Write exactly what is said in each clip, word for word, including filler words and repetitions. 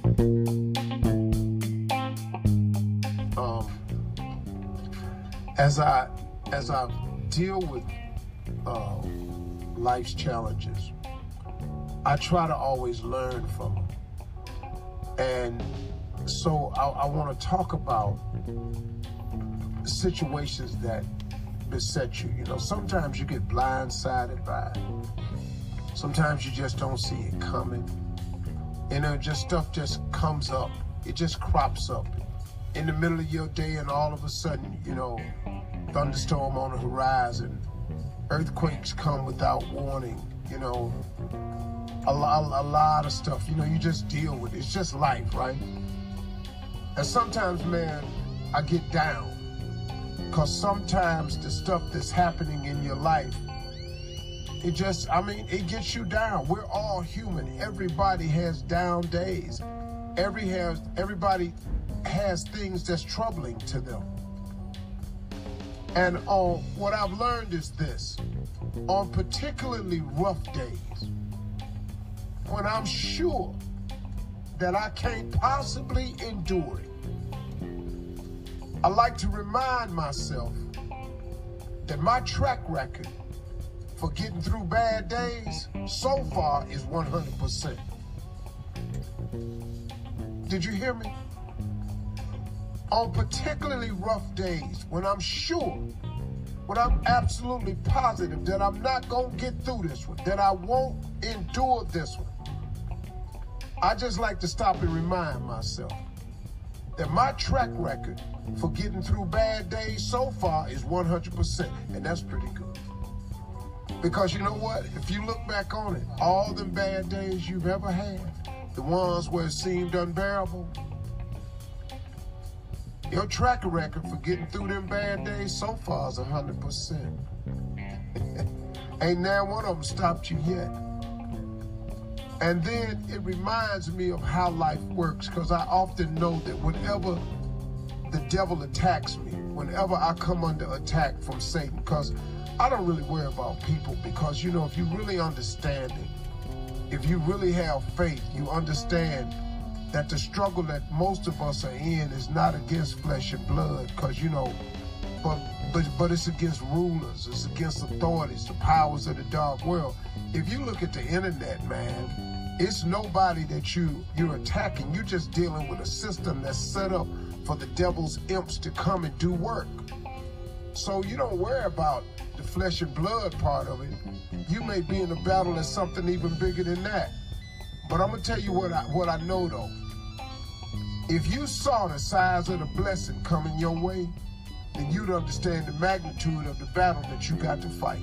Um, as I as I deal with uh, life's challenges, I try to always learn from them. And so I, I want to talk about situations that beset you. You know, sometimes you get blindsided by it. Sometimes you just don't see it coming. You know, just stuff just comes up. It just crops up in the middle of your day, and all of a sudden, you know, thunderstorm on the horizon, earthquakes come without warning, you know, a lot, a lot of stuff. You know, you just deal with it. It's just life, right? And sometimes, man, I get down, because sometimes the stuff that's happening in your life, it just, I mean, it gets you down. We're all human. Everybody has down days. Every has, everybody has things that's troubling to them. And on what I've learned is this: on particularly rough days, when I'm sure that I can't possibly endure it, I like to remind myself that my track record for getting through bad days so far is one hundred percent. Did you hear me? On particularly rough days, when I'm sure, when I'm absolutely positive that I'm not gonna get through this one, that I won't endure this one, I just like to stop and remind myself that my track record for getting through bad days so far is one hundred percent, and that's pretty good. Because you know what? If you look back on it, all the bad days you've ever had, the ones where it seemed unbearable, your track record for getting through them bad days so far is one hundred percent. Ain't now one of them stopped you yet. And then it reminds me of how life works, because I often know that whenever the devil attacks me, whenever I come under attack from Satan, because I don't really worry about people, because, you know, if you really understand it, if you really have faith, you understand that the struggle that most of us are in is not against flesh and blood, because, you know, but, but, but it's against rulers, it's against authorities, the powers of the dark world. If you look at the internet, man, it's nobody that you, you're attacking. You're just dealing with a system that's set up for the devil's imps to come and do work. So you don't worry about the flesh and blood part of it. You may be in a battle that's something even bigger than that. But I'm gonna tell you what I, what I know though. If you saw the size of the blessing coming your way, then you'd understand the magnitude of the battle that you got to fight.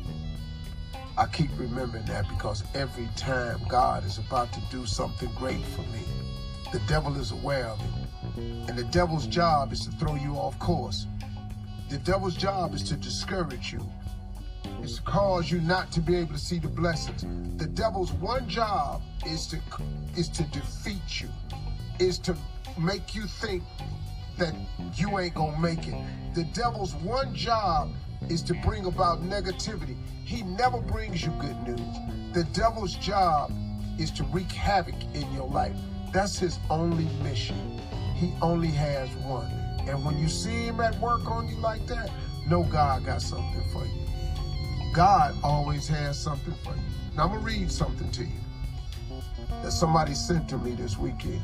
I keep remembering that, because every time God is about to do something great for me, the devil is aware of it. And the devil's job is to throw you off course. The devil's job is to discourage you. It's to cause you not to be able to see the blessings. The devil's one job is to, is to defeat you, is to make you think that you ain't gonna make it. The devil's one job is to bring about negativity. He never brings you good news. The devil's job is to wreak havoc in your life. That's his only mission. He only has one. And when you see him at work on you like that, know God got something for you. God always has something for you. Now I'm gonna read something to you that somebody sent to me this weekend.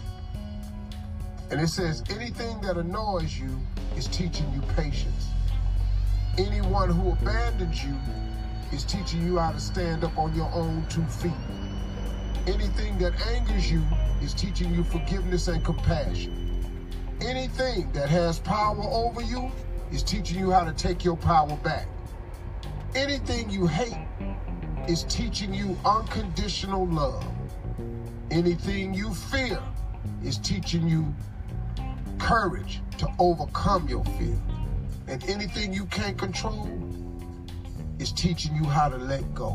And it says, anything that annoys you is teaching you patience. Anyone who abandons you is teaching you how to stand up on your own two feet. Anything that angers you is teaching you forgiveness and compassion. Anything that has power over you is teaching you how to take your power back. Anything you hate is teaching you unconditional love. Anything you fear is teaching you courage to overcome your fear. And anything you can't control is teaching you how to let go.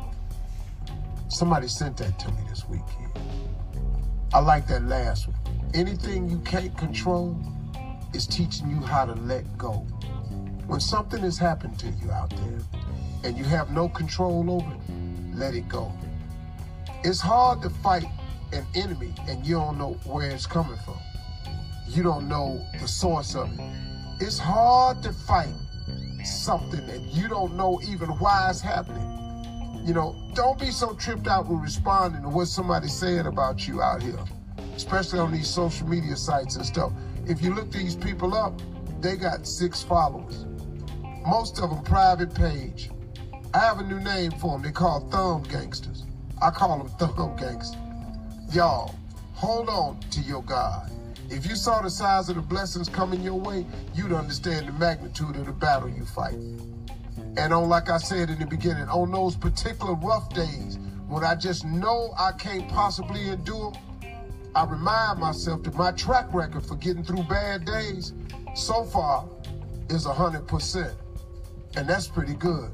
Somebody sent that to me this weekend. I like that last one. Anything you can't control is teaching you how to let go. When something has happened to you out there and you have no control over it, let it go. It's hard to fight an enemy and you don't know where it's coming from. You don't know the source of it. It's hard to fight something that you don't know even why it's happening. You know, don't be so tripped out with responding to what somebody's saying about you out here, especially on these social media sites and stuff. If you look these people up, they got six followers. Most of them private page. I have a new name for them. They call thumb gangsters. I call them thumb gangsters. Y'all, hold on to your God. If you saw the size of the blessings coming your way, you'd understand the magnitude of the battle you fight. And on, like I said in the beginning, on those particular rough days, when I just know I can't possibly endure, I remind myself that my track record for getting through bad days so far is one hundred percent. And that's pretty good.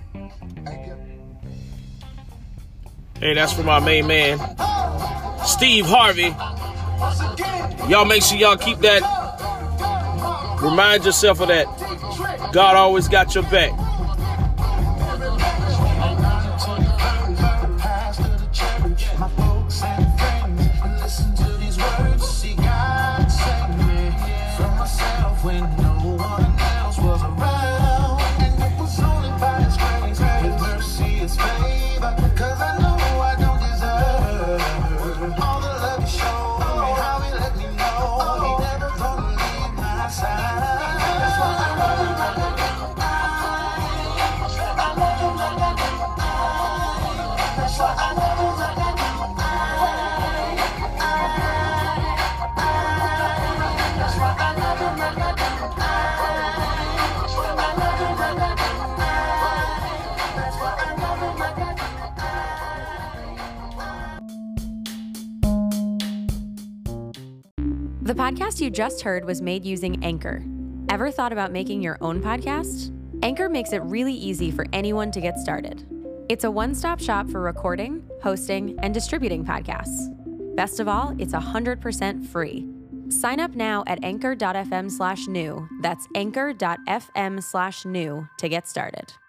Hey, that's for my main man, Steve Harvey. Y'all make sure y'all keep that. Remind yourself of that. God always got your back. The podcast you just heard was made using Anchor. Ever thought about making your own podcast? Anchor makes it really easy for anyone to get started. It's a one-stop shop for recording, hosting, and distributing podcasts. Best of all, it's one hundred percent free. Sign up now at anchor.fm slash new. That's anchor.fm slash new to get started.